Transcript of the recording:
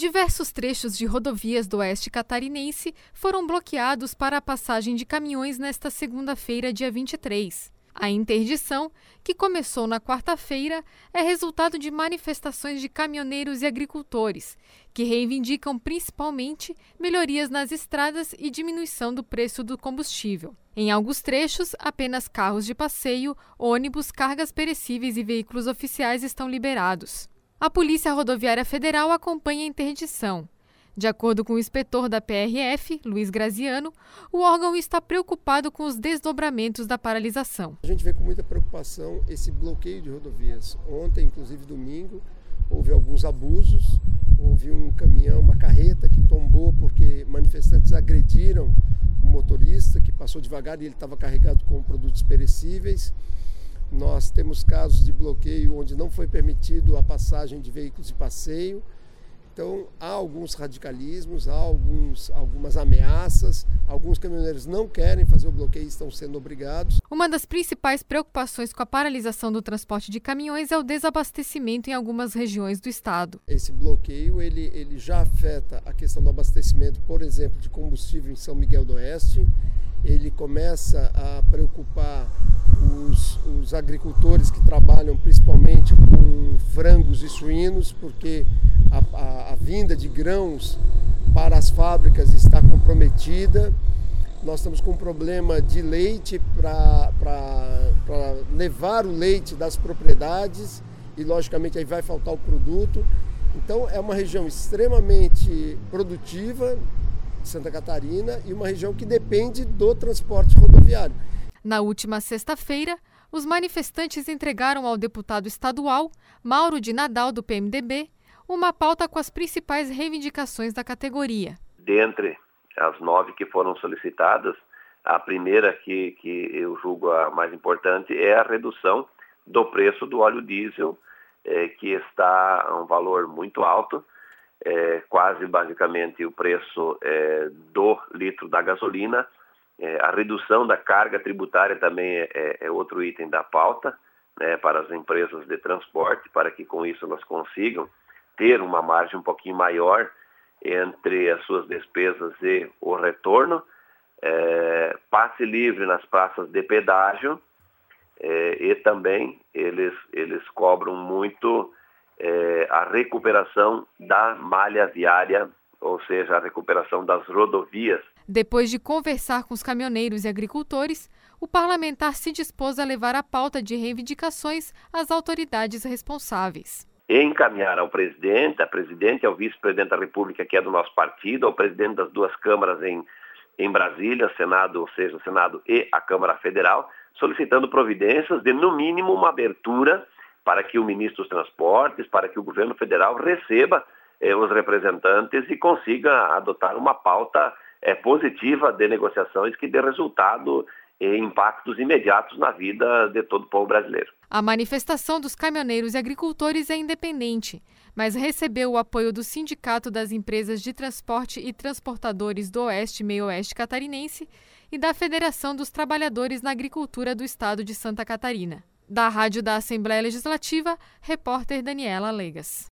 Diversos trechos de rodovias do oeste catarinense foram bloqueados para a passagem de caminhões nesta segunda-feira, dia 23. A interdição, que começou na quarta-feira, é resultado de manifestações de caminhoneiros e agricultores, que reivindicam principalmente melhorias nas estradas e diminuição do preço do combustível. Em alguns trechos, apenas carros de passeio, ônibus, cargas perecíveis e veículos oficiais estão liberados. A Polícia Rodoviária Federal acompanha a interdição. De acordo com o inspetor da PRF, Luiz Graziano, o órgão está preocupado com os desdobramentos da paralisação. A gente vê com muita preocupação esse bloqueio de rodovias. Ontem, inclusive domingo, houve alguns abusos. Houve um caminhão, uma carreta que tombou porque manifestantes agrediram o motorista que passou devagar e ele estava carregado com produtos perecíveis. Nós temos casos de bloqueio onde não foi permitido a passagem de veículos de passeio. Então, há alguns radicalismos, há algumas ameaças, alguns caminhoneiros não querem fazer o bloqueio e estão sendo obrigados. Uma das principais preocupações com a paralisação do transporte de caminhões é o desabastecimento em algumas regiões do estado. Esse bloqueio ele já afeta a questão do abastecimento, por exemplo, de combustível em São Miguel do Oeste. Ele começa a preocupar os agricultores que trabalham principalmente com frangos e suínos, porque a vinda de grãos para as fábricas está comprometida. Nós estamos com um problema de leite para levar o leite das propriedades e, logicamente, aí vai faltar o produto. Então, é uma região extremamente produtiva, Santa Catarina, e uma região que depende do transporte rodoviário. Na última sexta-feira, os manifestantes entregaram ao deputado estadual, Mauro de Nadal, do PMDB, uma pauta com as principais reivindicações da categoria. Dentre as 9 que foram solicitadas, a primeira que eu julgo a mais importante é a redução do preço do óleo diesel, que está a um valor muito alto, quase basicamente o preço do litro da gasolina. A redução da carga tributária também é outro item da pauta, para as empresas de transporte, para que com isso elas consigam ter uma margem um pouquinho maior entre as suas despesas e o retorno. Passe livre nas praças de pedágio, e também eles cobram muito a recuperação da malha viária, ou seja, a recuperação das rodovias. Depois de conversar com os caminhoneiros e agricultores, o parlamentar se dispôs a levar a pauta de reivindicações às autoridades responsáveis. Encaminhar ao presidente, à presidente, ao vice-presidente da República, que é do nosso partido, ao presidente das duas câmaras em Brasília, Senado, ou seja, o Senado e a Câmara Federal, solicitando providências de, no mínimo, uma abertura para que o ministro dos Transportes, para que o governo federal receba os representantes e consiga adotar uma pauta positiva de negociações que dê resultado e impactos imediatos na vida de todo o povo brasileiro. A manifestação dos caminhoneiros e agricultores é independente, mas recebeu o apoio do Sindicato das Empresas de Transporte e Transportadores do Oeste e Meio-Oeste Catarinense e da Federação dos Trabalhadores na Agricultura do Estado de Santa Catarina. Da Rádio da Assembleia Legislativa, repórter Daniela Legas.